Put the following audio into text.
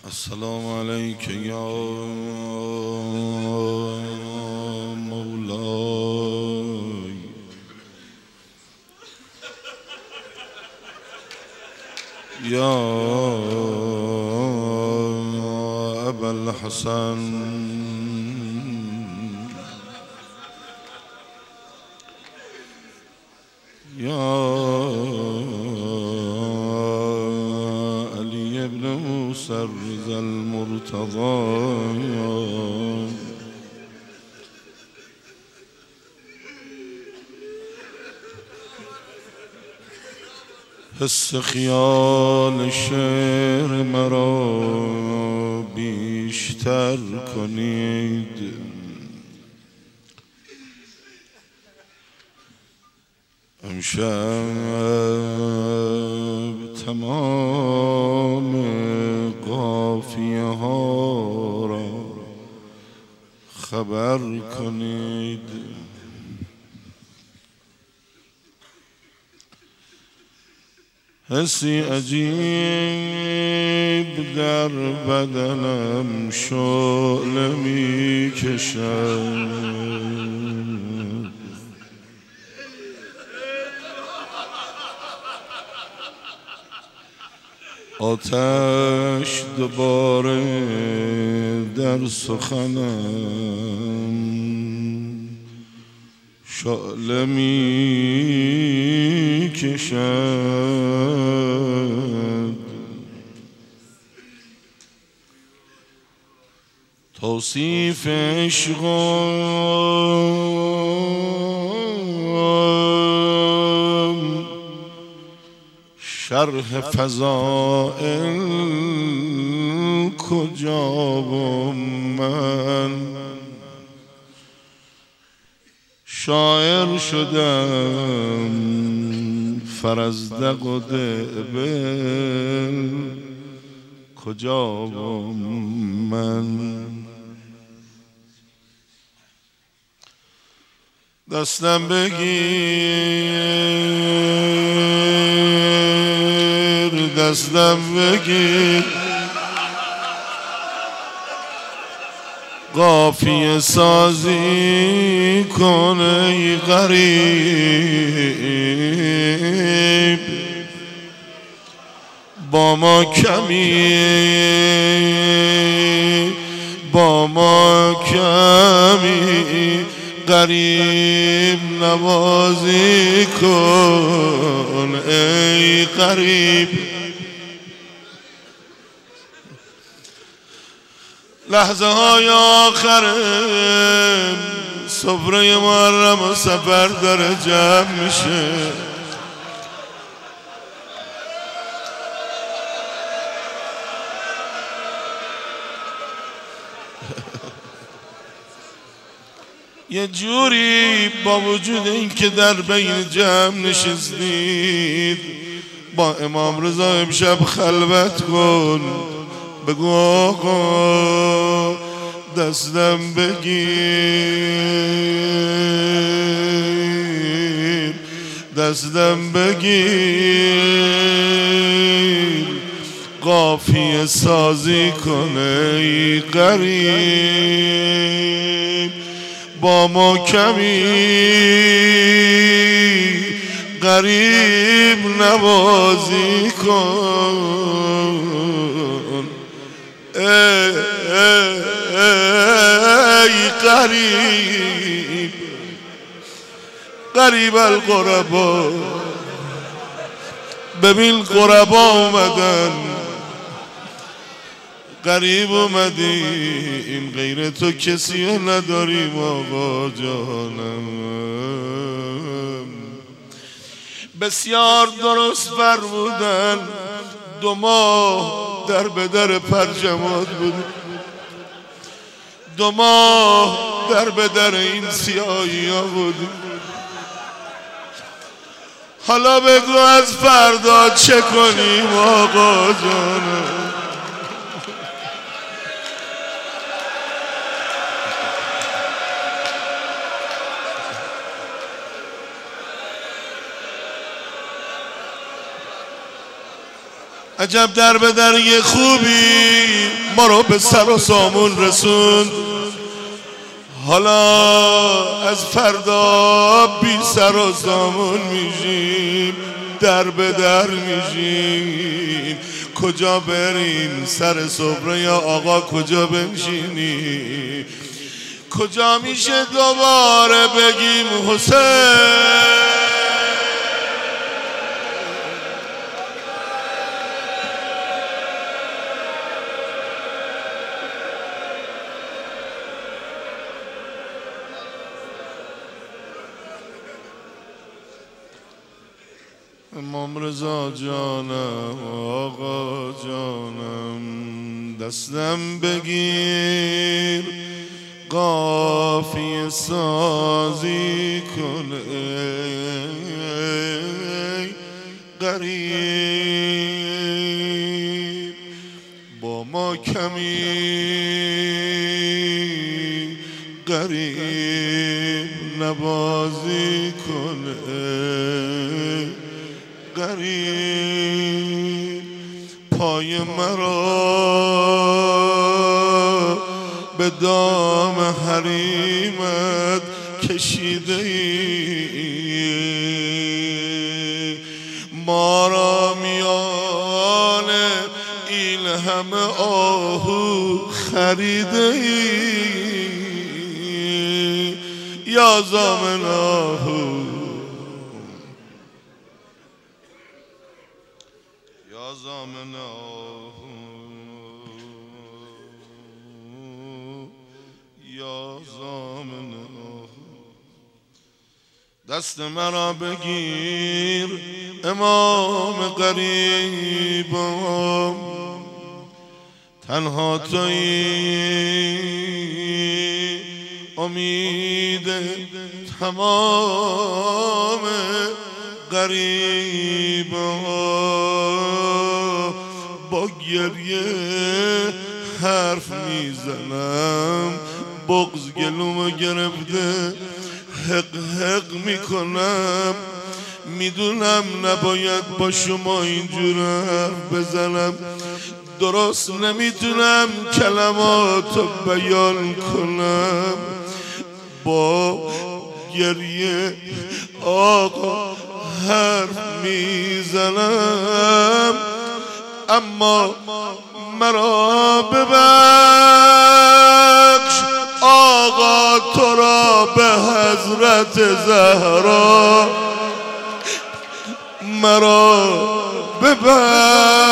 السلام عليك يا مولاي يا أبا الحسن يا علي بن موسى الرضا المرتضى حس خیال شعر مرا بیشتر کنید امشب تمام قافیه ها را خبر کنید حسی عجیب در بدنم شعله می کشد آتش دوباره در سخنم شعله می کشد توصیف عشقم شرح فضائل کجا و من شاعر شدم فرزدق و دعبل کجا و من دستم بگیر دستم بگیر قافیه سازی کن ای غریب با ما کمی غریب نوازی کن ای غریب لحظه های آخر سفره محرم و سفر داره جمع میشه یه جوری با وجود این که در بین جمع نشستید با امام رضا امشب خلوت کن بگو آقا دستم بگیر دستم بگیر قافیه سازی کن ای غریب با ما کمی غریب نوازی کن ای غریب غریب الغربا ببین غربا اومدن غریب اومدیم غیر تو کسی نداریم آقا جانم بسیار درست فرمودن 2 ماه در به در پرجمات بود 2 ماه در به در این سیاهی ها بود حالا بگو از فردا چه کنیم آقا جانم عجب در به در یه خوبی ما رو به سر و سامون رسوند، حالا از فردا بی سر و سامون میشیم، در به در میشیم. کجا بریم سر صبح یا آقا کجا بنشینیم؟ کجا میشه دوباره بگیم حسین؟ امام رضا جانم آقا جانم دستم بگیر قافیه سازی کن ای غریب، با ما کمی غریب نوازی کن ای غریب. پای مرا به دام حریمت کشیده ای، ما را میان این همه آهو خریده ای، یا زامن آهو یا زامن آهو یا زامن آهو. دست مرا بگیر امام غریبم، تنها تویی امید تمام غریبم. با گریه حرف میزنم، بغض گلومو گرفته حق حق میکنم، میدونم نباید با شما اینجور حرف بزنم، درست نمیتونم کلماتو بیان کنم. با گریه آقا حرف میزنم، اما مرا ببخش آقا، تو را به حضرت زهرا مرا ببخش